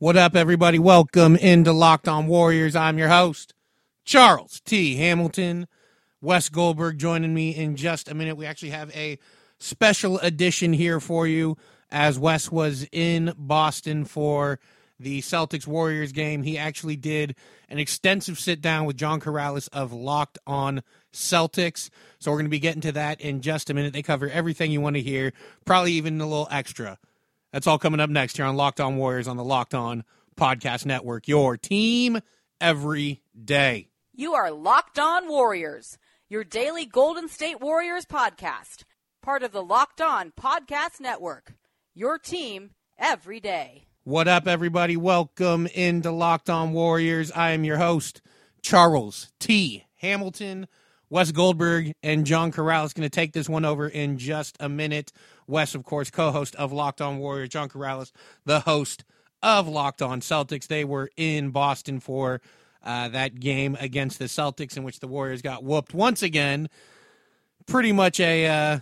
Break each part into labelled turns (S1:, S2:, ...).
S1: What up, everybody? Welcome into Locked On Warriors. I'm your host, Charles T. Hamilton. Wes Goldberg joining me in just a minute. We actually have a special edition here for you as Wes was in Boston for the Celtics-Warriors game. He actually did an extensive sit-down with John Corrales of Locked On Celtics. So we're going to be getting to that in just a minute. They cover everything you want to hear, probably even a little extra. That's all coming up next here on Locked On Warriors on the Locked On Podcast Network. Your team every day.
S2: You are Locked On Warriors, your daily Golden State Warriors podcast. Part of the Locked On Podcast Network. Your team every day.
S1: What up, everybody? Welcome into Locked On Warriors. I am your host, Charles T. Hamilton. Wes Goldberg and John Corrales going to take this one over in just a minute. Wes, of course, co-host of Locked On Warriors. John Corrales, the host of Locked On Celtics. They were in Boston for that game against the Celtics in which the Warriors got whooped once again. Pretty much a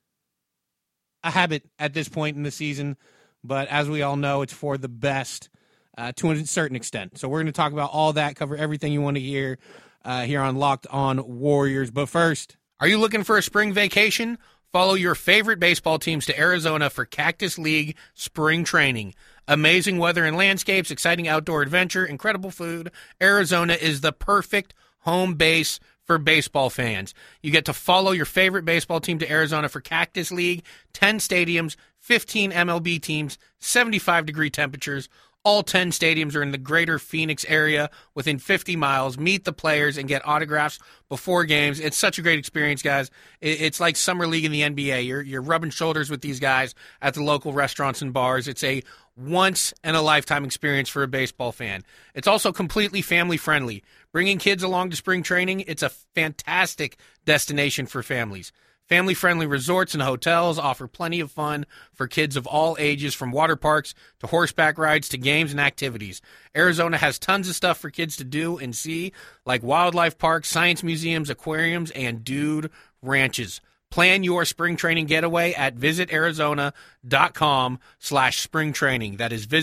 S1: habit at this point in the season, but as we all know, it's for the best to a certain extent. So we're going to talk about all that, cover everything you want to hear here on Locked On Warriors. But first, are you looking for a spring vacation? Follow your favorite baseball teams to Arizona for Cactus League spring training. Amazing weather and landscapes, exciting outdoor adventure, incredible food. Arizona is the perfect home base for baseball fans. You get to follow your favorite baseball team to Arizona for Cactus League, 10 stadiums, 15 MLB teams, 75-degree temperatures. All 10 stadiums are in the greater Phoenix area within 50 miles. Meet the players and get autographs before games. It's such a great experience, guys. It's like Summer League in the NBA. You're rubbing shoulders with these guys at the local restaurants and bars. It's a once-in-a-lifetime experience for a baseball fan. It's also completely family-friendly. Bringing kids along to spring training, it's a fantastic destination for families. Family-friendly resorts and hotels offer plenty of fun for kids of all ages, from water parks to horseback rides to games and activities. Arizona has tons of stuff for kids to do and see, like wildlife parks, science museums, aquariums, and dude ranches. Plan your spring training getaway at visitarizona.com/spring training. That is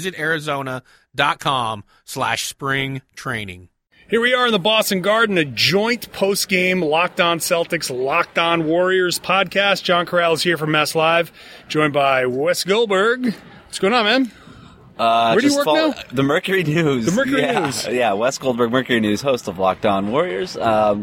S1: visitarizona.com/spring training.
S3: Here we are in the Boston Garden, a joint post-game Locked On Celtics, Locked On Warriors podcast. John Corrales here from Mass Live, joined by Wes Goldberg. What's going on, man? Where do you work now?
S4: The Mercury News.
S3: The Mercury News.
S4: Yeah, Wes Goldberg, Mercury News, host of Locked On Warriors.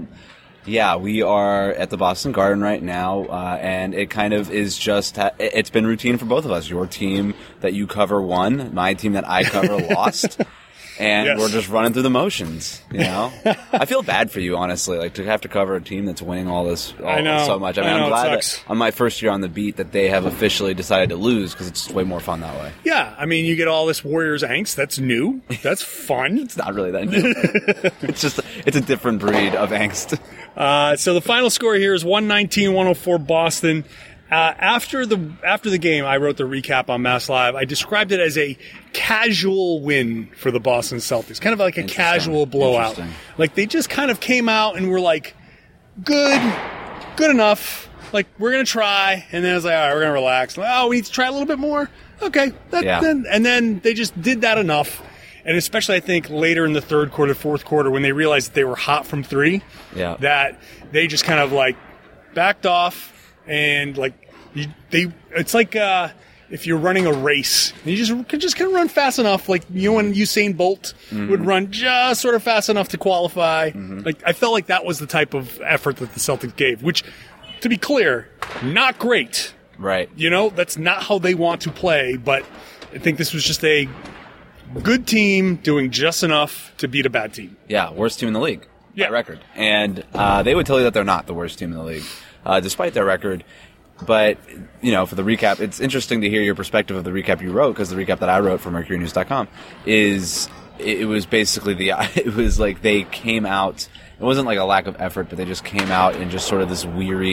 S4: We are at the Boston Garden right now, and it kind of is just, it's been routine for both of us. Your team that you cover won, my team that I cover lost. And
S3: yes,
S4: we're just running through the motions, you know? I feel bad for you, honestly, like to have to cover a team that's winning all this so much. I mean, I'm glad that on my first year on the beat that they have officially decided to lose, because it's way more fun that way.
S3: Yeah, I mean, you get all this Warriors angst. That's new. That's fun.
S4: It's not really that new. It's a different breed of angst.
S3: So the final score here is 119-104 Boston. After the game, I wrote the recap on Mass Live. I described it as a casual win for the Boston Celtics, kind of like a casual blowout. Like they just kind of came out and were like, good enough. Like, we're gonna try, and then I was like, all right, we're gonna relax. Like, oh, we need to try a little bit more. Okay, then they just did that enough. And especially, I think, later in the third quarter, fourth quarter, when they realized that they were hot from three, that they just kind of like backed off. And it's like if you're running a race, and you just kind of run fast enough, like when Usain Bolt would run just sort of fast enough to qualify. Like I felt like that was the type of effort that the Celtics gave, which, to be clear, not great.
S4: Right.
S3: You know, that's not how they want to play. But I think this was just a good team doing just enough to beat a bad team.
S4: Yeah, worst team in the league by record, and they would tell you that they're not the worst team in the league. Despite their record. But, you know, for the recap, it's interesting to hear your perspective of the recap you wrote, because the recap that I wrote for MercuryNews.com is, it was basically it was like they came out, it wasn't like a lack of effort, but they just came out in just sort of this weary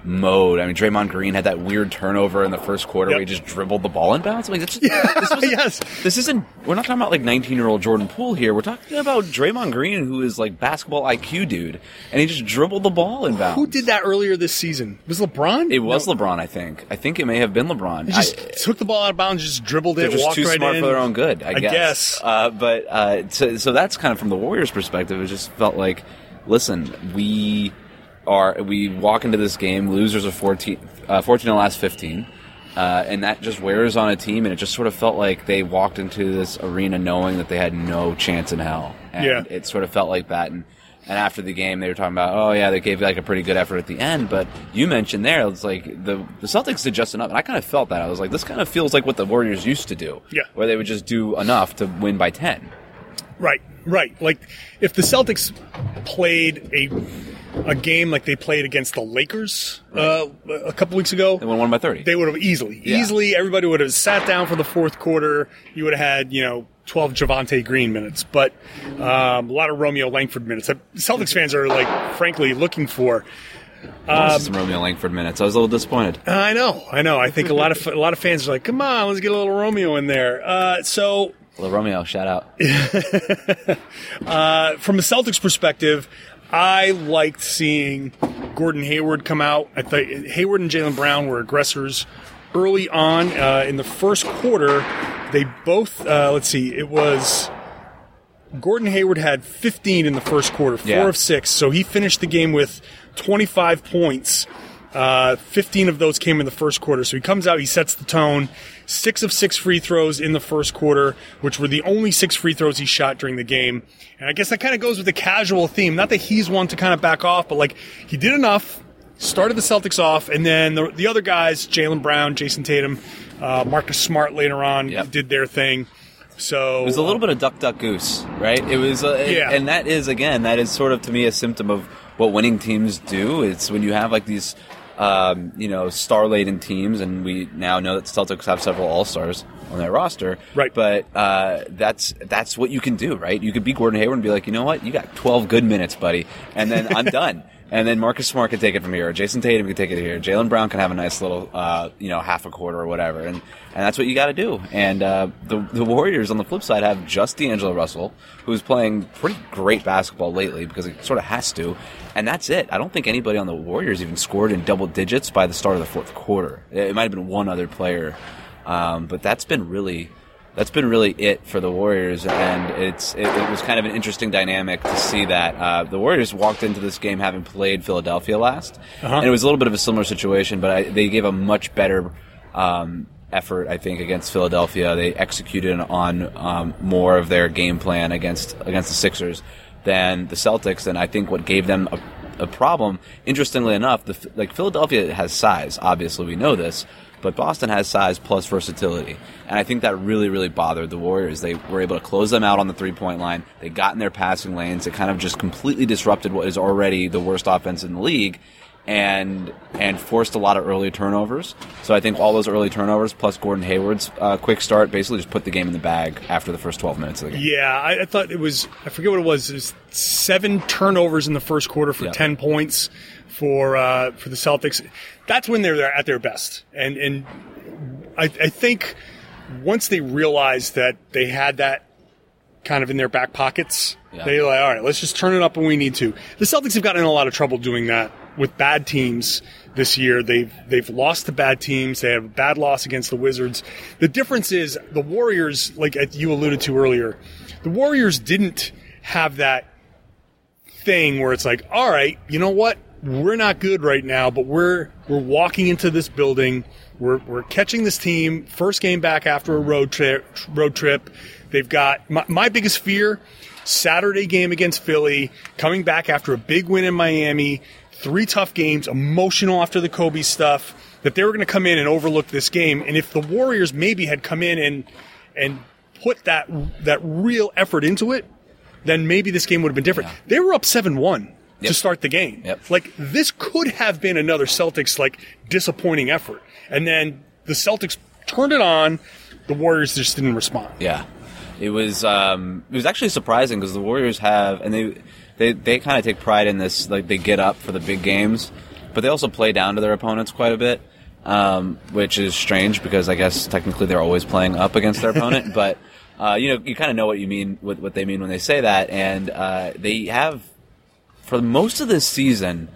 S4: mode. I mean, Draymond Green had that weird turnover in the first quarter where he just dribbled the ball in bounds. I mean, this isn't. We're not talking about like 19-year-old Jordan Poole here. We're talking about Draymond Green, who is like basketball IQ dude, and he just dribbled the ball in bounds.
S3: Who did that earlier this season? Was it LeBron?
S4: It was LeBron, I think. I think it may have been LeBron.
S3: He just took the ball out of bounds, just dribbled it,
S4: they're just
S3: walked
S4: too
S3: right
S4: smart
S3: in.
S4: for their own good, I
S3: guess.
S4: So that's kind of from the Warriors' perspective. It just felt like, listen, we walk into this game, losers of 14 in the last 15, and that just wears on a team, and it just sort of felt like they walked into this arena knowing that they had no chance in hell. And it sort of felt like that. And after the game, they were talking about, oh, yeah, they gave like a pretty good effort at the end. But you mentioned there, it's like the Celtics did just enough. And I kind of felt that. I was like, this kind of feels like what the Warriors used to do.
S3: Yeah.
S4: Where they would just do enough to win by 10.
S3: Right. Like, if the Celtics played a game like they played against the Lakers a couple weeks ago,
S4: They won by 30.
S3: They would have easily, everybody would have sat down for the fourth quarter. You would have had, 12 Javonte Green minutes, but a lot of Romeo Langford minutes that Celtics fans are, like, frankly looking for.
S4: Some Romeo Langford minutes. I was a little disappointed.
S3: I know. I think a lot of fans are like, come on, let's get a little Romeo in there.
S4: Little Romeo, shout out.
S3: From a Celtics perspective, I liked seeing Gordon Hayward come out. I thought Hayward and Jaylen Brown were aggressors early on in the first quarter. They both, it was Gordon Hayward had 15 in the first quarter, 4 of 6. So he finished the game with 25 points. 15 of those came in the first quarter. So he comes out, he sets the tone. 6 of 6 free throws in the first quarter, which were the only 6 free throws he shot during the game. And I guess that kind of goes with the casual theme. Not that he's one to kind of back off, but like he did enough, started the Celtics off, and then the other guys, Jaylen Brown, Jason Tatum, Marcus Smart later on did their thing. So
S4: it was a little bit of duck, duck, goose, right? It was, and that is sort of to me a symptom of what winning teams do. It's when you have like these, star-laden teams, and we now know that the Celtics have several all-stars on their roster.
S3: Right.
S4: But that's what you can do, right? You could be Gordon Hayward and be like, you know what? You got 12 good minutes, buddy, and then I'm done. And then Marcus Smart can take it from here. Or Jason Tatum can take it here. Jaylen Brown can have a nice little, half a quarter or whatever. And that's what you got to do. And the Warriors, on the flip side, have just D'Angelo Russell, who's playing pretty great basketball lately because he sort of has to. And that's it. I don't think anybody on the Warriors even scored in double digits by the start of the fourth quarter. It might have been one other player. But that's been really it for the Warriors, and it was kind of an interesting dynamic to see that the Warriors walked into this game having played Philadelphia last, and it was a little bit of a similar situation, but they gave a much better effort, I think, against Philadelphia. They executed on more of their game plan against the Sixers than the Celtics, and I think what gave them a problem, interestingly enough, Philadelphia has size, obviously we know this, but Boston has size plus versatility. And I think that really, really bothered the Warriors. They were able to close them out on the three-point line. They got in their passing lanes. It kind of just completely disrupted what is already the worst offense in the league and forced a lot of early turnovers. So I think all those early turnovers plus Gordon Hayward's quick start basically just put the game in the bag after the first 12 minutes of the game.
S3: Yeah, I thought it was, I forget what it was 7 turnovers in the first quarter for 10 points for the Celtics. That's when they're at their best. And I think once they realized that they had that kind of in their back pockets, they're like, all right, let's just turn it up when we need to. The Celtics have gotten in a lot of trouble doing that with bad teams this year. They've lost to bad teams. They have a bad loss against the Wizards. The difference is the Warriors, like you alluded to earlier, the Warriors didn't have that thing where it's like, all right, you know what? We're not good right now, but we're walking into this building. We're catching this team. First game back after a road trip. They've got my biggest fear, Saturday game against Philly, coming back after a big win in Miami, 3 tough games, emotional after the Kobe stuff, that they were going to come in and overlook this game. And if the Warriors maybe had come in and put that real effort into it, then maybe this game would have been different. Yeah. They were up 7-1. To start the game.
S4: Yep.
S3: Like, this could have been another Celtics, disappointing effort. And then the Celtics turned it on. The Warriors just didn't respond.
S4: Yeah. It was actually surprising because the Warriors have, and they kind of take pride in this, like, they get up for the big games. but they also play down to their opponents quite a bit, which is strange because I guess technically they're always playing up against their opponent. But you kind of know what you mean, what they mean when they say that, and they have for most of this season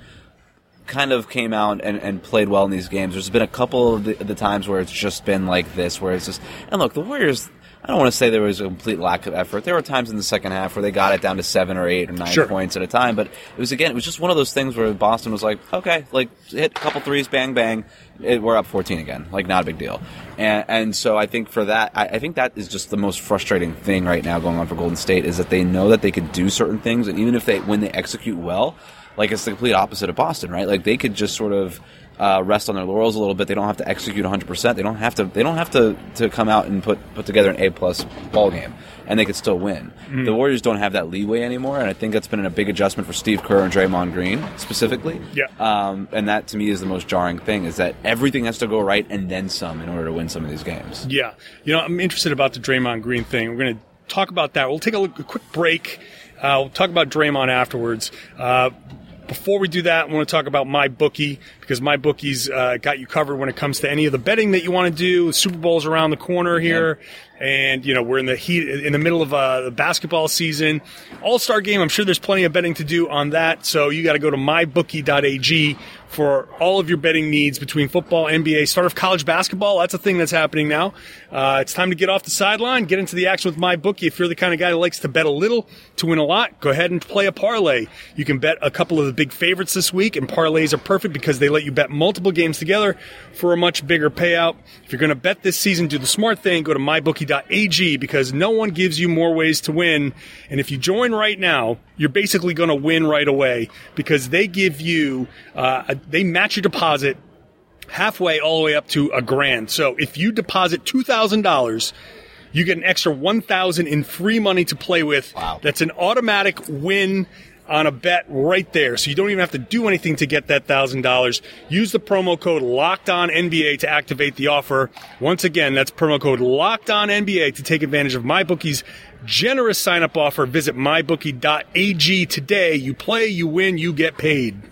S4: kind of came out and played well in these games. There's been a couple of the times where it's just been like this, where it's just, and look, the Warriors, I don't want to say there was a complete lack of effort. There were times in the second half where they got it down to 7 or 8 or 9 points at a time, but it was just one of those things where Boston was like, okay, like hit a couple threes, bang, bang, we're up 14 again. Like, not a big deal. And so I think for that, I think that is just the most frustrating thing right now going on for Golden State, is that they know that they could do certain things, and even when they execute well, like, it's the complete opposite of Boston, right? Like, they could just sort of rest on their laurels a little bit. They don't have to execute 100%. They don't have to come out and put together an A+ ball game, and they could still win. Mm-hmm. The Warriors don't have that leeway anymore, and I think that's been a big adjustment for Steve Kerr and Draymond Green specifically.
S3: Yeah.
S4: And that to me is the most jarring thing, is that everything has to go right and then some in order to win some of these games.
S3: Yeah. I'm interested about the Draymond Green thing. We're going to talk about that. We'll take a quick break. We'll talk about Draymond afterwards. Before we do that, I want to talk about MyBookie, because MyBookie's got you covered when it comes to any of the betting that you want to do. The Super Bowl's around the corner here, and we're in the middle of the basketball season. All-Star game, I'm sure there's plenty of betting to do on that, so you got to go to mybookie.ag for all of your betting needs between football, NBA, start of college basketball. That's a thing that's happening now. It's time to get off the sideline, get into the action with MyBookie. If you're the kind of guy who likes to bet a little to win a lot, go ahead and play a parlay. You can bet a couple of the big favorites this week, and parlays are perfect because they let you bet multiple games together for a much bigger payout. If you're going to bet this season, do the smart thing. Go to mybookie.ag, because no one gives you more ways to win. And if you join right now, you're basically going to win right away, because they give you they match your deposit halfway all the way up to $1,000. So if you deposit $2,000, you get an extra $1,000 in free money to play with.
S4: Wow.
S3: That's an automatic win on a bet right there. So you don't even have to do anything to get that $1,000. Use the promo code LOCKEDONNBA to activate the offer. Once again, that's promo code LOCKEDONNBA to take advantage of MyBookie's generous sign-up offer. Visit mybookie.ag today. You play, you win, you get paid.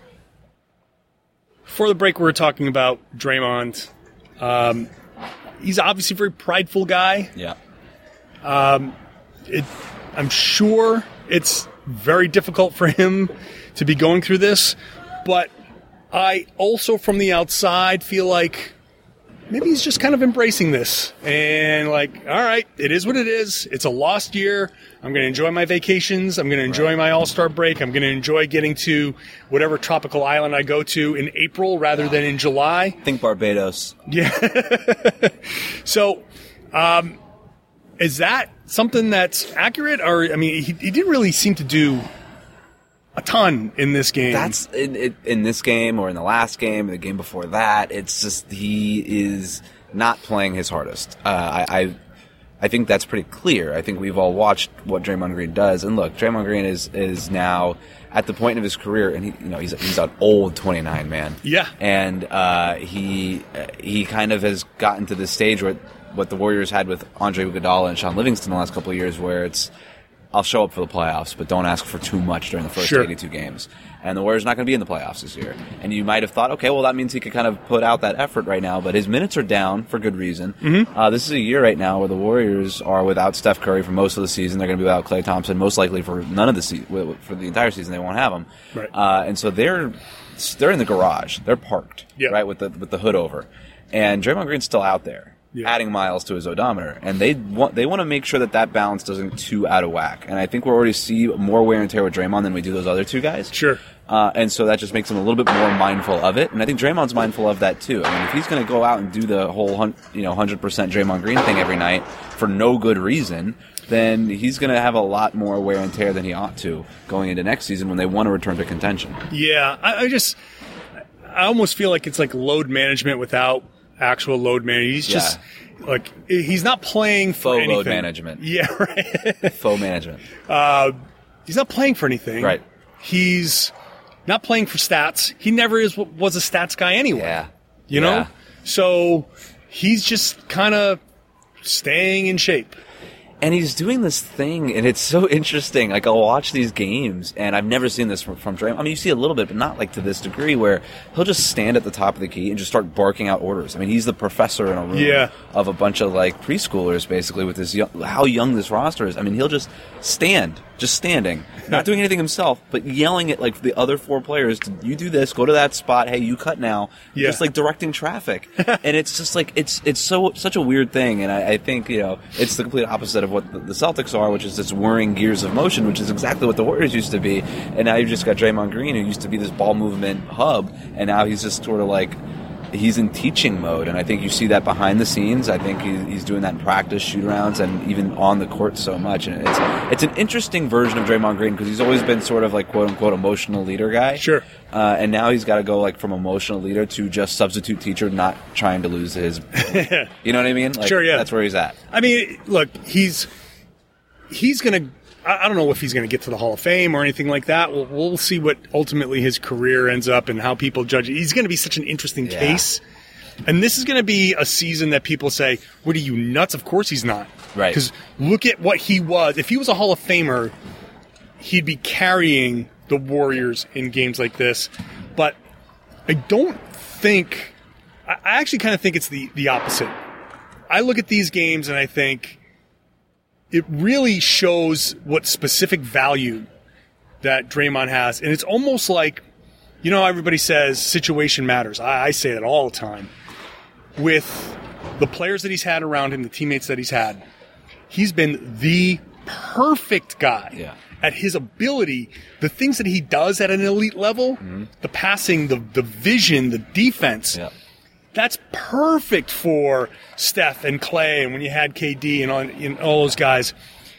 S3: Before the break, we were talking about Draymond. He's obviously a very prideful guy.
S4: Yeah.
S3: I'm sure it's very difficult for him to be going through this, but I also, from the outside, feel like maybe he's just kind of embracing this and like, all right, it is what it is. It's a lost year. I'm going to enjoy my vacations. I'm going to enjoy my All-Star break. I'm going to enjoy getting to whatever tropical island I go to in April rather than in July.
S4: Think Barbados.
S3: Yeah. So, is that something that's accurate? Or, I mean, he didn't really seem to do a ton in this game.
S4: That's in this game or in the last game, the game before that. It's just he is not playing his hardest. I think that's pretty clear. I think we've all watched what Draymond Green does, and look, Draymond Green is now at the point of his career, and he's an old 29 man.
S3: Yeah,
S4: and he kind of has gotten to this stage where what the Warriors had with Andre Iguodala and Sean Livingston the last couple of years, where it's, I'll show up for the playoffs, but don't ask for too much during the first 82 games. And the Warriors are not going to be in the playoffs this year. And you might have thought, okay, well, that means he could kind of put out that effort right now, but his minutes are down for good reason. Mm-hmm. This is a year right now where the Warriors are without Steph Curry for most of the season. They're going to be without Klay Thompson most likely for none of the for the entire season. They won't have him.
S3: Right.
S4: And so they're in the garage. They're parked, right, with the hood over. And Draymond Green's still out there. Yeah. Adding miles to his odometer, and they want to make sure that balance doesn't get too out of whack. And I think we're already see more wear and tear with Draymond than we do those other two guys.
S3: Sure.
S4: And so that just makes him a little bit more mindful of it. And I think Draymond's mindful of that too. I mean, if he's going to go out and do the whole 100% Draymond Green thing every night for no good reason, then he's going to have a lot more wear and tear than he ought to going into next season when they want to return to contention.
S3: Yeah, I almost feel like it's like load management without actual load management. He's just like, he's not playing for
S4: faux
S3: anything.
S4: Load management.
S3: Yeah, right.
S4: Faux management.
S3: He's not playing for anything.
S4: Right.
S3: He's not playing for stats. He never was a stats guy anyway.
S4: Yeah.
S3: You know? So he's just kind of staying in shape.
S4: And he's doing this thing, and it's so interesting. Like, I'll watch these games, and I've never seen this from Draymond. I mean, you see a little bit, but not like to this degree, where he'll just stand at the top of the key and just start barking out orders. I mean, he's the professor in a room of a bunch of like preschoolers, basically, with this how young this roster is. I mean, he'll just standing, not doing anything himself, but yelling at like the other 4 players, you do this, go to that spot, hey, you cut now. Just like directing traffic. And it's just like, it's such a weird thing. And I think, it's the complete opposite of what the Celtics are, which is this whirring gears of motion, which is exactly what the Warriors used to be. And now you've just got Draymond Green, who used to be this ball movement hub, and now he's just sort of like, he's in teaching mode, and I think you see that behind the scenes. I think he's doing that in practice, shoot-arounds, and even on the court so much. And it's an interesting version of Draymond Green, because he's always been sort of like quote-unquote emotional leader guy.
S3: Sure.
S4: And now he's got to go like from emotional leader to just substitute teacher, not trying to lose his... You know what I mean? Like,
S3: sure, yeah.
S4: That's where he's at.
S3: I mean, look, he's going to... I don't know if he's going to get to the Hall of Fame or anything like that. We'll see what ultimately his career ends up and how people judge it. He's going to be such an interesting case. And this is going to be a season that people say, what are you, nuts? Of course he's not.
S4: Right.
S3: Because look at what he was. If he was a Hall of Famer, he'd be carrying the Warriors in games like this. But I don't think... I actually kind of think it's the opposite. I look at these games and I think... it really shows what specific value that Draymond has. And it's almost like, everybody says situation matters. I say that all the time. With the players that he's had around him, the teammates that he's had, he's been the perfect guy at his ability. The things that he does at an elite level, the passing, the vision, the defense, that's perfect for Steph and Clay, and when you had KD and all those guys.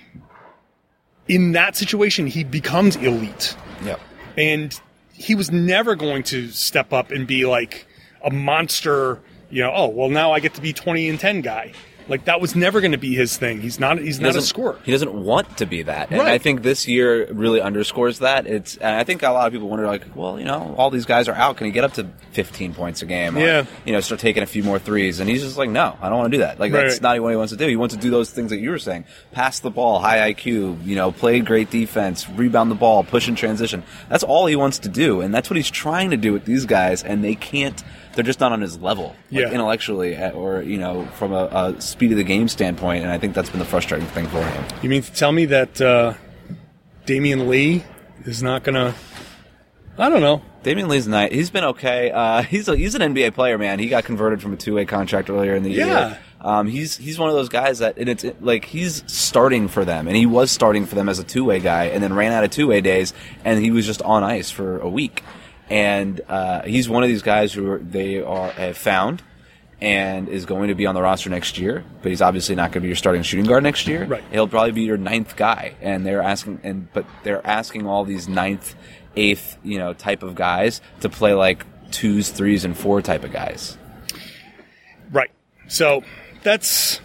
S3: In that situation, he becomes elite.
S4: Yep.
S3: And he was never going to step up and be like a monster, now I get to be 20 and 10 guy. Like, that was never going to be his thing. He's not a scorer.
S4: He doesn't want to be that. And
S3: right.
S4: I think this year really underscores that. And I think a lot of people wonder, like, well, all these guys are out. Can he get up to 15 points a game? Or, start taking a few more threes. And he's just like, no, I don't want to do that. Like, that's not what he wants to do. He wants to do those things that you were saying. Pass the ball, high IQ, play great defense, rebound the ball, push in transition. That's all he wants to do. And that's what he's trying to do with these guys. And they can't. They're just not on his level, intellectually, or from a speed of the game standpoint, and I think that's been the frustrating thing for him.
S3: You mean to tell me that Damian Lee is not going to? I don't know.
S4: Damian Lee's nice. He's been okay. He's an NBA player, man. He got converted from a 2-way contract earlier in the year. He's one of those guys that, and it's like he's starting for them, and he was starting for them as a 2-way guy, and then ran out of 2-way days, and he was just on ice for a week. And he's one of these guys who have found and is going to be on the roster next year, but he's obviously not going to be your starting shooting guard next year.
S3: Right.
S4: He'll probably be your 9th guy, and they're asking all these 9th, 8th, type of guys to play like 2s, 3s, and 4 type of guys.
S3: Right. So that's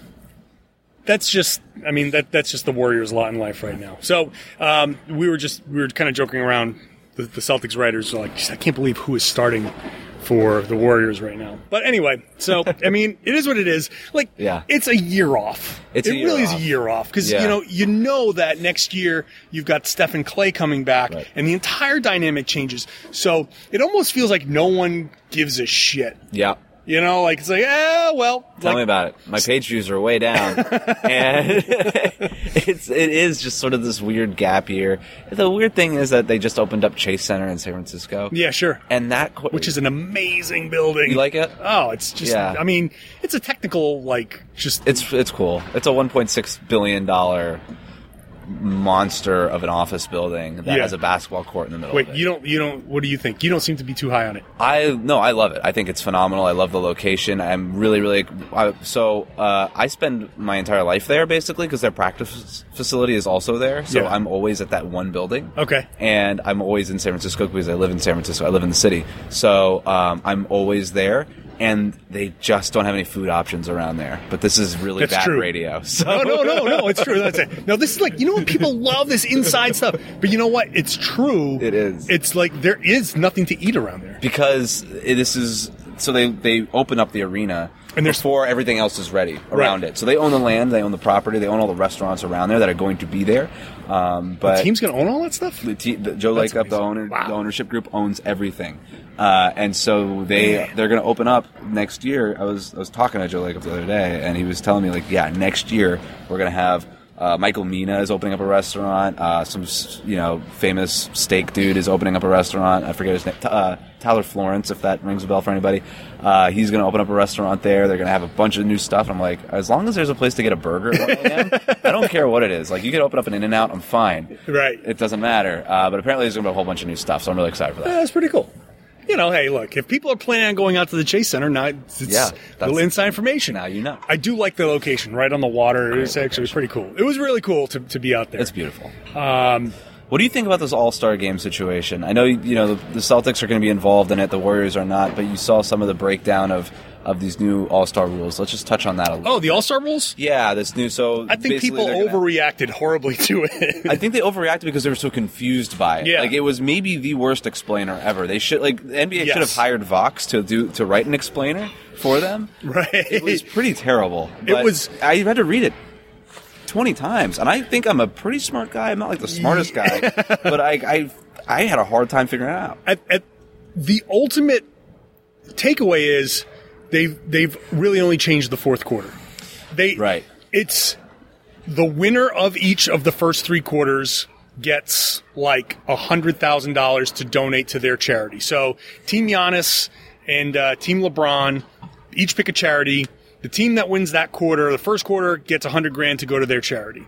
S3: just the Warriors' lot in life right now. So we were kind of joking around. The Celtics writers are like, I can't believe who is starting for the Warriors right now. But anyway, so, I mean, it is what it is. Like, it's a year off. It really is a year off. Because, you know that next year you've got Steph and Clay coming back, and the entire dynamic changes. So it almost feels like no one gives a shit.
S4: Yeah.
S3: It's like, well.
S4: Tell me about it. My page views are way down. And it is just sort of this weird gap year. The weird thing is that they just opened up Chase Center in San Francisco.
S3: Yeah, sure.
S4: And which
S3: is an amazing building.
S4: You like it?
S3: Oh, it's just, I mean, it's a technical,
S4: It's cool. It's a $1.6 billion monster of an office building that has a basketball court in the middle of it.
S3: Wait, you don't, what do you think? You don't seem to be too high on it.
S4: I love it. I think it's phenomenal. I love the location. I'm really, I spend my entire life there basically because their practice facility is also there. So I'm always at that one building.
S3: Okay.
S4: And I'm always in San Francisco because I live in San Francisco. I live in the city. So, I'm always there. And they just don't have any food options around there. But this is really bad radio. So.
S3: No, it's true. That's it. No, this is like, what people love this inside stuff. But you know what? It's true.
S4: It is.
S3: It's like there is nothing to eat around there.
S4: Because so they open up the arena
S3: And
S4: before everything else is ready around it. So they own the land, they own the property, they own all the restaurants around there that are going to be there. But
S3: the team's going to own all that stuff?
S4: Joe Lacob, the ownership group, owns everything. And so they're going to open up next year. I was talking to Joe Lacob the other day, and he was telling me, like, yeah, next year we're going to have Michael Mina is opening up a restaurant. Some famous steak dude is opening up a restaurant. I forget his name. Tyler Florence, if that rings a bell for anybody. He's going to open up a restaurant there. They're going to have a bunch of new stuff. I'm like, as long as there's a place to get a burger at 1 a.m., I don't care what it is. Like, you can open up an In-N-Out, I'm fine.
S3: Right.
S4: It doesn't matter. But apparently there's going to be a whole bunch of new stuff, so I'm really excited for that.
S3: Yeah, that's pretty cool. Hey, look, if people are planning on going out to the Chase Center, now it's little inside information.
S4: Now you know.
S3: I do like the location, right on the water. It's actually pretty cool. It was really cool to be out there.
S4: It's beautiful. What do you think about this All-Star game situation? I know, the Celtics are going to be involved in it, the Warriors are not, but you saw some of the breakdown of these new All-Star rules. Let's just touch on that a little.
S3: Oh, the All-Star rules?
S4: Yeah, this new. So
S3: I think people overreacted horribly to it.
S4: I think they overreacted because they were so confused by it.
S3: Yeah.
S4: Like, it was maybe the worst explainer ever. They should, the NBA should have hired Vox to write an explainer for them.
S3: Right.
S4: It was pretty terrible. I had to read it 20 times, and I think I'm a pretty smart guy. I'm not like the smartest guy, but I had a hard time figuring it out.
S3: The ultimate takeaway is they've really only changed the fourth quarter.
S4: Right.
S3: It's the winner of each of the first three quarters gets like $100,000 to donate to their charity. So Team Giannis and Team LeBron each pick a charity. The team that wins that quarter, the first quarter, gets $100,000 to go to their charity.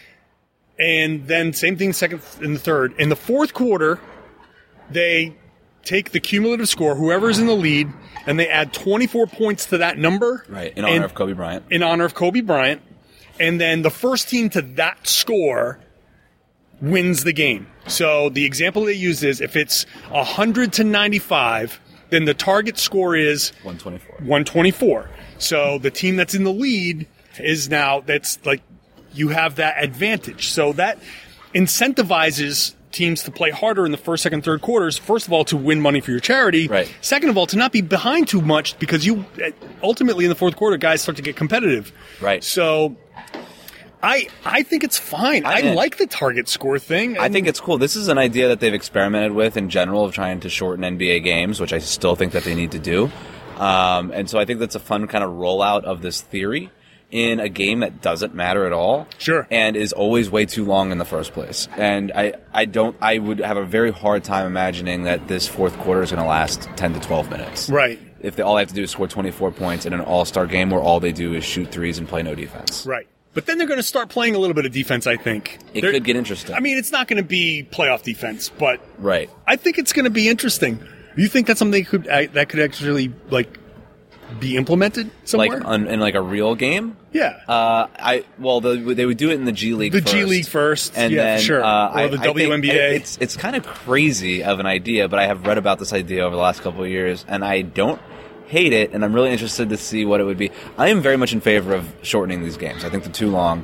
S3: And then same thing second and the third. In the fourth quarter, they take the cumulative score, whoever's in the lead, and they add 24 points to that number.
S4: Right, in honor of Kobe Bryant.
S3: In honor of Kobe Bryant. And then the first team to that score wins the game. So the example they use is if it's 100 to 95, then the target score is 124. So the team that's in the lead is now, that's like, you have that advantage. So that incentivizes teams to play harder in the first, second, third quarters. First of all, to win money for your charity.
S4: Right.
S3: Second of all, to not be behind too much, because you ultimately in the fourth quarter, guys start to get competitive.
S4: Right.
S3: So I think it's fine. I like the target score thing.
S4: I think it's cool. This is an idea that they've experimented with in general of trying to shorten NBA games, which I still think that they need to do. And so I think that's a fun kind of rollout of this theory in a game that doesn't matter at all.
S3: Sure.
S4: And is always way too long in the first place. And I would have a very hard time imagining that this fourth quarter is going to last 10 to 12 minutes.
S3: Right.
S4: If all they have to do is score 24 points in an all-star game where all they do is shoot threes and play no defense.
S3: Right. But then they're going to start playing a little bit of defense, I think.
S4: It could get interesting.
S3: I mean, it's not going to be playoff defense, but
S4: right.
S3: I think it's going to be interesting. You think that's something that could actually be implemented somewhere?
S4: In a real game?
S3: Yeah.
S4: They would do it in the G League first.
S3: The G League first,
S4: and then,
S3: sure. Or the WNBA.
S4: It's kind of crazy of an idea, but I have read about this idea over the last couple of years, and I don't hate it, and I'm really interested to see what it would be. I am very much in favor of shortening these games. I think they're too long.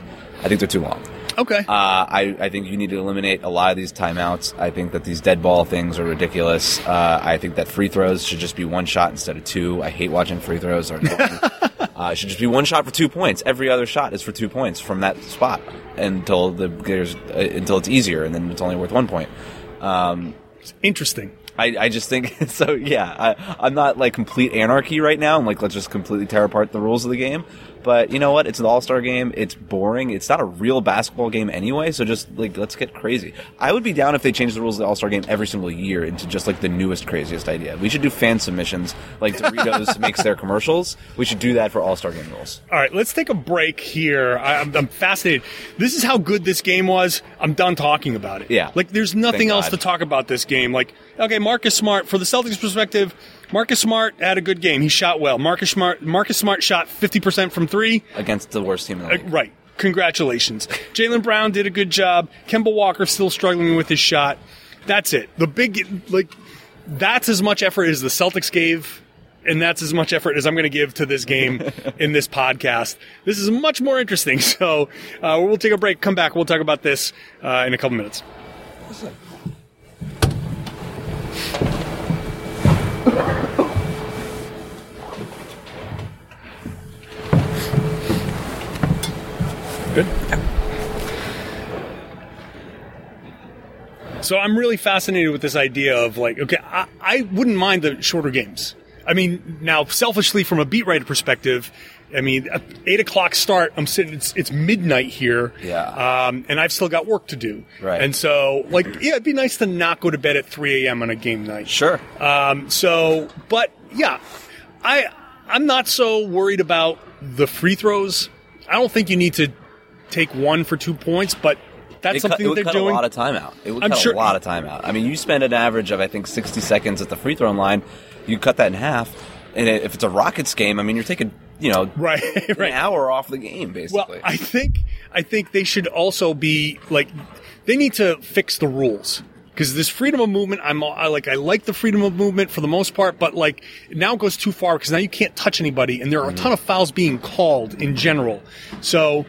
S3: Okay.
S4: I think you need to eliminate a lot of these timeouts. I think that these dead ball things are ridiculous. I think that free throws should just be one shot instead of two. I hate watching free throws. It should just be one shot for 2 points. Every other shot is for 2 points from that spot until until it's easier, and then it's only worth 1 point.
S3: Interesting.
S4: I just think so. Yeah, I'm not complete anarchy right now. I'm let's just completely tear apart the rules of the game. But you know what? It's an all-star game. It's boring. It's not a real basketball game anyway. So just let's get crazy. I would be down if they changed the rules of the all-star game every single year into just the newest, craziest idea. We should do fan submissions like Doritos makes their commercials. We should do that for all-star game rules.
S3: All right, let's take a break here. I'm fascinated. This is how good this game was. I'm done talking about it.
S4: Yeah.
S3: There's nothing else to talk about this game. Okay, Marcus Smart, for the Celtics perspective, Marcus Smart had a good game. He shot well. Marcus Smart shot 50% from three.
S4: Against the worst team in the league.
S3: Right. Congratulations. Jaylen Brown did a good job. Kemba Walker still struggling with his shot. That's it. That's as much effort as the Celtics gave, and that's as much effort as I'm going to give to this game in this podcast. This is much more interesting. So we'll take a break, come back. We'll talk about this in a couple minutes. Good. So I'm really fascinated with this idea of like, okay, I wouldn't mind the shorter games. I mean, now selfishly from a beat writer perspective, I mean, at 8 o'clock start, I'm sitting, it's midnight here.
S4: Yeah.
S3: And I've still got work to do.
S4: Right.
S3: And so, like, yeah, it'd be nice to not go to bed at 3 a.m. on a game night.
S4: Sure.
S3: But yeah, I'm not so worried about the free throws. I don't think you need to take 1 for 2 points, but that's something that they're doing.
S4: It would cut a lot of time out. It would cut a lot of time out. I mean, you spend an average of, I think, 60 seconds at the free throw line. You cut that in half. And if it's a Rockets game, I mean, you're taking,
S3: right.
S4: an hour off the game, basically.
S3: Well, I think they should also be, like, they need to fix the rules. Because this freedom of movement, I like the freedom of movement for the most part, but like now it goes too far because now you can't touch anybody, and there are a ton of fouls being called in general. So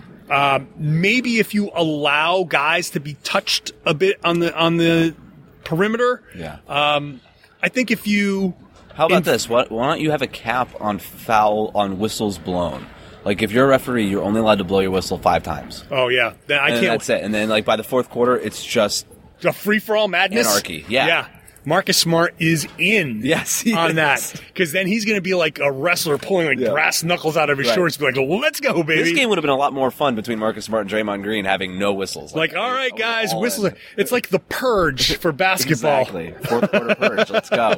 S3: maybe if you allow guys to be touched a bit on the perimeter, I think if you
S4: how about this? Why don't you have a cap on foul on whistles blown? Like, if you're a referee, you're only allowed to blow your whistle 5 times.
S3: Oh yeah, then I can't.
S4: That's it. And then like by the fourth quarter, it's just
S3: a free-for-all madness?
S4: Anarchy, yeah.
S3: Marcus Smart is in on that. Because then he's going to be like a wrestler pulling brass knuckles out of his shorts. Be like, let's go, baby.
S4: This game would have been a lot more fun between Marcus Smart and Draymond Green having no whistles.
S3: Like all right, guys, whistle. It's like the purge for basketball.
S4: Exactly. Fourth quarter purge. Let's go.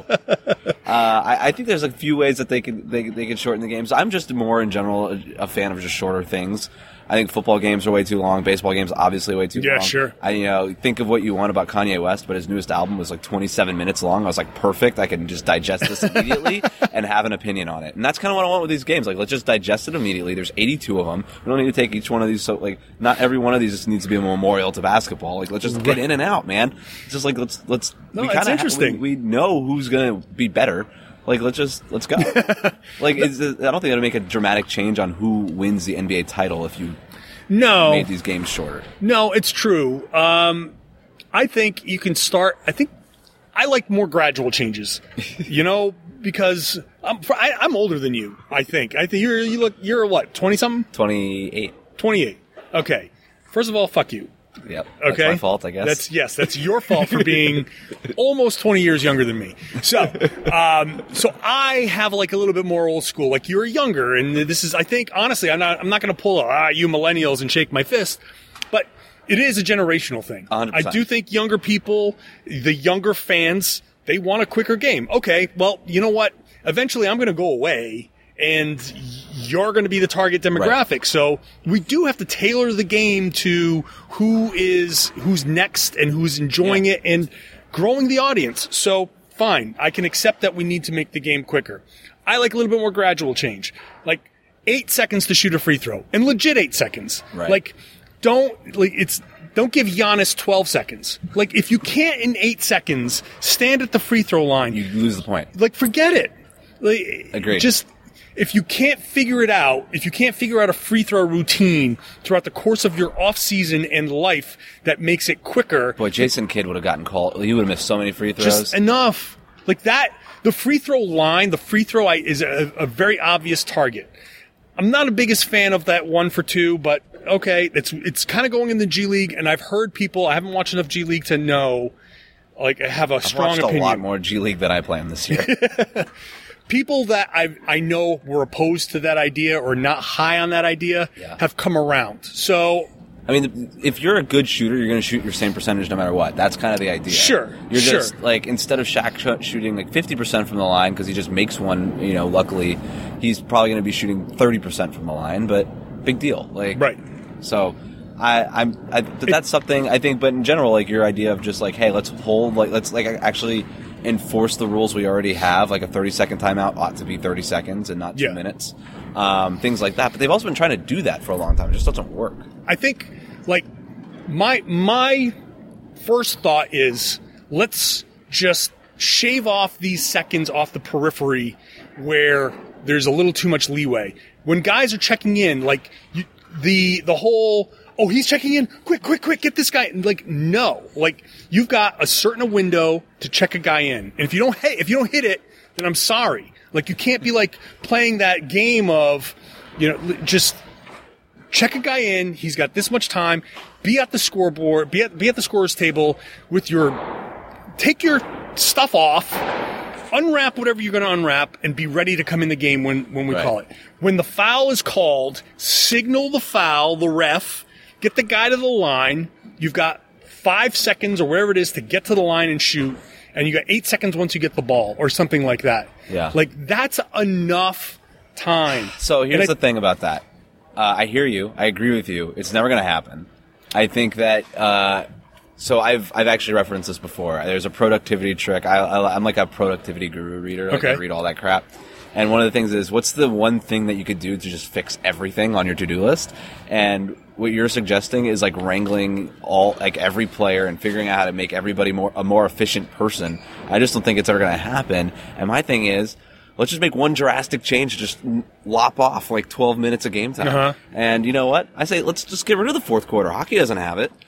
S4: I think there's a few ways that they can shorten the games. I'm just more in general a fan of just shorter things. I think football games are way too long. Baseball games obviously way too long.
S3: Yeah, sure.
S4: Think of what you want about Kanye West, but his newest album was like 27 minutes long. I was like, perfect. I can just digest this immediately and have an opinion on it. And that's kind of what I want with these games. Like, let's just digest it immediately. There's 82 of them. We don't need to take each one of these. So, like, not every one of these just needs to be a memorial to basketball. Like, let's just get in and out, man. It's just like let's.
S3: No, it's interesting.
S4: We know who's going to be better. Like, let's go. Like, I don't think it'll make a dramatic change on who wins the NBA title if you made these games shorter. No,
S3: it's true. I think you can start. I like more gradual changes. Because I'm older than you. I think you're what, 20-something?
S4: 28.
S3: 28. Okay. First of all, fuck you.
S4: Yep.
S3: Okay.
S4: That's my fault, I guess.
S3: That's your fault for being almost 20 years younger than me. So I have like a little bit more old school. Like, you're younger, and this is, I think, honestly, I'm not going to pull you millennials and shake my fist, but it is a generational thing.
S4: 100%.
S3: I do think younger people, the younger fans, they want a quicker game. Okay, well, you know what? Eventually, I'm going to go away, and you're going to be the target demographic. Right. So we do have to tailor the game to who's next and who's enjoying it and growing the audience. So fine, I can accept that we need to make the game quicker. I like a little bit more gradual change. Like 8 seconds to shoot a free throw, and legit 8 seconds.
S4: Right.
S3: Like, don't give Giannis 12 seconds. Like, if you can't in 8 seconds stand at the free throw line,
S4: you lose the point.
S3: Like, forget it. Like,
S4: agreed.
S3: If you can't figure it out, if you can't figure out a free throw routine throughout the course of your off season and life that makes it quicker.
S4: Boy, Jason Kidd would have gotten called. He would have missed so many free throws.
S3: Just enough. Like that, the free throw line, the free throw is a very obvious target. I'm not a biggest fan of that 1 for 2, but okay, it's kind of going in the G League, and I've heard people, I haven't watched enough G League to know, like, have a strong opinion.
S4: I've watched a lot more G League than I play in this year.
S3: People that I know were opposed to that idea or not high on that idea have come around. So,
S4: I mean, if you're a good shooter, you're going to shoot your same percentage no matter what. That's kind of the idea.
S3: Sure.
S4: You're just, like, instead of Shaq shooting like 50% from the line because he just makes one, luckily, he's probably going to be shooting 30% from the line, but big deal. Like,
S3: right.
S4: So, that's something I think, but in general, like, your idea of just like, hey, let's actually enforce the rules we already have, like a 30-second timeout ought to be 30 seconds and not 2 minutes. Things like that. But they've also been trying to do that for a long time. It just doesn't work.
S3: I think, like, my first thought is, let's just shave off these seconds off the periphery where there's a little too much leeway. When guys are checking in, like, the whole, oh, he's checking in, quick, get this guy. Like, no. Like, you've got a certain window to check a guy in. And if you don't hit it, then I'm sorry. Like, you can't be, like, playing that game of, just check a guy in. He's got this much time. Be at the scoreboard. Be at the scorer's table with take your stuff off, unwrap whatever you're going to unwrap, and be ready to come in the game when we call it. When the foul is called, signal the foul, the ref, get the guy to the line. You've got 5 seconds or whatever it is to get to the line and shoot, and you got 8 seconds once you get the ball or something like that.
S4: Yeah.
S3: Like, that's enough time.
S4: So here's the thing about that. I hear you. I agree with you. It's never going to happen. I think that... So I've actually referenced this before. There's a productivity trick. I'm like a productivity guru reader. Like, I read all that crap. And one of the things is, what's the one thing that you could do to just fix everything on your to-do list? And what you're suggesting is like wrangling every player and figuring out how to make everybody a more efficient person. I just don't think it's ever going to happen. And my thing is, let's just make one drastic change, just lop off like 12 minutes of game time. And you know what? I say, let's just get rid of the fourth quarter. Hockey doesn't have it.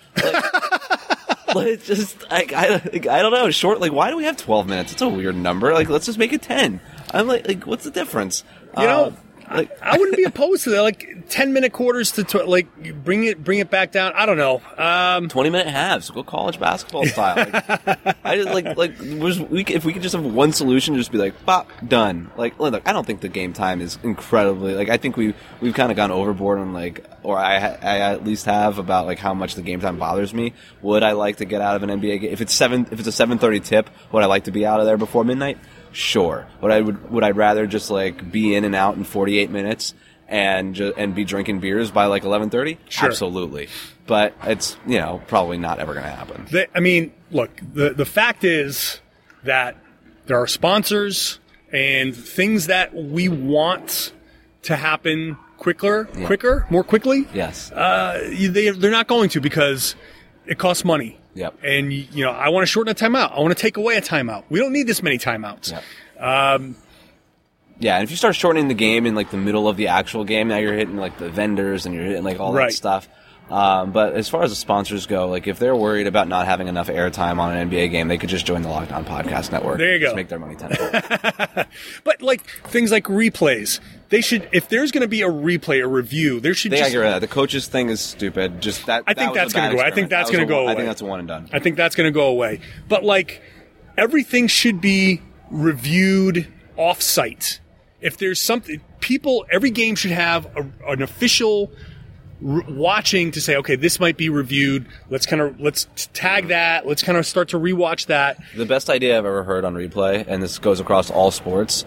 S4: Like, just, I don't know. Short, like, why do we have 12 minutes? It's a weird number. Like, let's just make it 10. I'm like, what's the difference?
S3: You know, I wouldn't be opposed to that. Like 10-minute quarters to like bring it back down. I don't know.
S4: 20-minute halves. Go college basketball style. Like, I just if we could just have one solution, just be like, pop, done. Like, look, I don't think the game time is incredibly. Like, I think we've kind of gone overboard on like, or I at least have, about like how much the game time bothers me. Would I like to get out of an NBA game if it's a 7:30 tip? Would I like to be out of there before midnight? Sure. Would I rather just like be in and out in 48 minutes and be drinking beers by like 11:30?
S3: Sure.
S4: Absolutely. But it's, probably not ever going to happen.
S3: Look, the fact is that there are sponsors and things that we want to happen more quickly.
S4: Yes.
S3: They're not going to, because it costs money.
S4: Yep.
S3: And, I want to shorten a timeout. I want to take away a timeout. We don't need this many timeouts.
S4: Yep. And if you start shortening the game in like the middle of the actual game, now you're hitting like the vendors and you're hitting like all that stuff. But as far as the sponsors go, like if they're worried about not having enough airtime on an NBA game, they could just join the Locked On Podcast Network.
S3: There you go.
S4: Just make their money tenfold.
S3: But like things like replays, they should. If there's going to be a replay, a review, there should.
S4: I get rid of that. The coaches thing is stupid. Just that.
S3: I think that's going to go. I think that's going to go away.
S4: I think that's a one and done.
S3: I think that's going to go away. But like everything should be reviewed off-site. If there's something, every game should have an official watching to say, okay, this might be reviewed. Let's tag that. Let's kind of start to rewatch that.
S4: The best idea I've ever heard on replay, and this goes across all sports,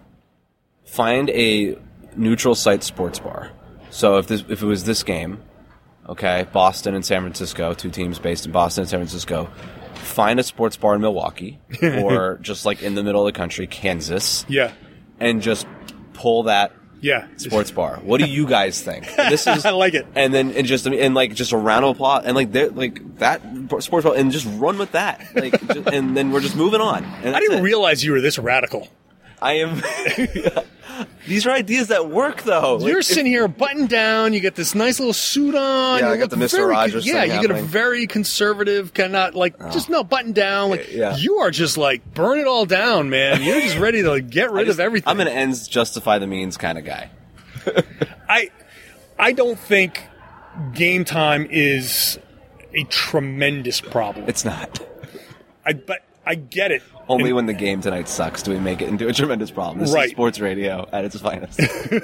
S4: find a neutral site sports bar. So if it was this game, okay, Boston and San Francisco, two teams based in Boston and San Francisco, find a sports bar in Milwaukee or just like in the middle of the country, Kansas.
S3: Yeah.
S4: And just pull that sports bar. What do you guys think? This is
S3: I like it.
S4: And then just a round of applause and like that sports bar, and just run with that. And then we're just moving on. And
S3: I didn't realize you were this radical.
S4: I am. These are ideas that work, though.
S3: You're sitting here buttoned down. You get this nice little suit on.
S4: Yeah, I got the Mr. Rogers thing
S3: you
S4: happening.
S3: get a very conservative kind of button down. Like you are just like burn it all down, man. You're just ready to get rid of everything.
S4: I'm an ends justify the means kind of guy.
S3: I don't think game time is a tremendous problem.
S4: It's not.
S3: But I get it.
S4: Only when the game tonight sucks do we make it into a tremendous problem. This is sports radio at its finest.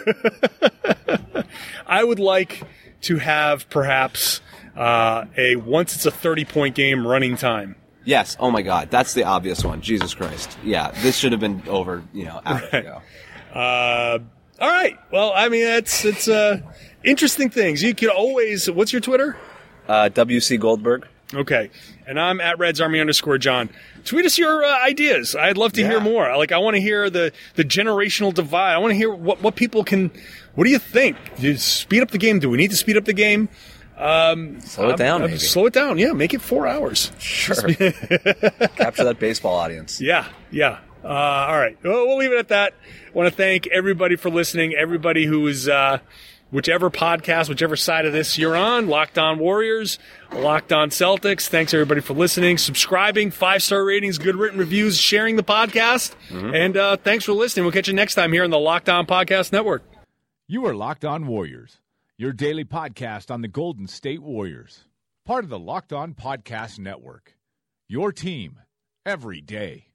S3: I would like to have perhaps once it's a 30-point game running time.
S4: Yes. Oh my God. That's the obvious one. Jesus Christ. Yeah. This should have been over, hours ago.
S3: All right. Well, I mean, it's interesting things. You can always. What's your Twitter?
S4: WC Goldberg.
S3: Okay. And I'm at RedsArmy_John. Tweet us your ideas. I'd love to hear more. I want to hear the generational divide. I want to hear what people can. What do you think? Do you speed up the game? Do we need to speed up the game?
S4: Slow it down, maybe.
S3: Slow it down. Yeah, make it 4 hours.
S4: Sure. Capture that baseball audience.
S3: Yeah. All right. Well, we'll leave it at that. I want to thank everybody for listening. Everybody who is. Whichever podcast, whichever side of this you're on, Locked On Warriors, Locked On Celtics. Thanks, everybody, for listening, subscribing, 5-star ratings, good written reviews, sharing the podcast. And thanks for listening. We'll catch you next time here on the Locked On Podcast Network.
S5: You are Locked On Warriors, your daily podcast on the Golden State Warriors. Part of the Locked On Podcast Network. Your team every day.